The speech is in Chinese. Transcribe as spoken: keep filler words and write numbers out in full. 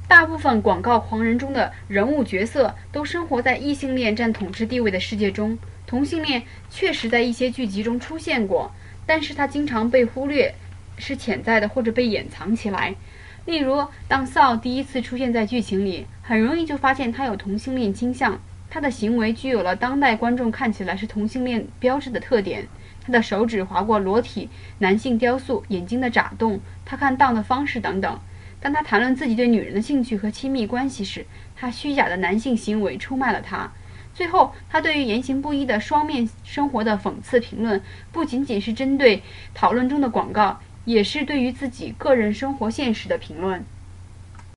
大部分广告狂人中的人物角色都生活在异性恋占统治地位的世界中。同性恋确实在一些剧集中出现过，但是它经常被忽略，是潜在的或者被掩藏起来。例如，当 Saul 第一次出现在剧情里，很容易就发现他有同性恋倾向。他的行为具有了当代观众看起来是同性恋标志的特点。他的手指划过裸体男性雕塑，眼睛的眨动，他看档的方式等等。当他谈论自己对女人的兴趣和亲密关系时，他虚假的男性行为出卖了他。最后，他对于言行不一的双面生活的讽刺评论，不仅仅是针对讨论中的广告，也是对于自己个人生活现实的评论。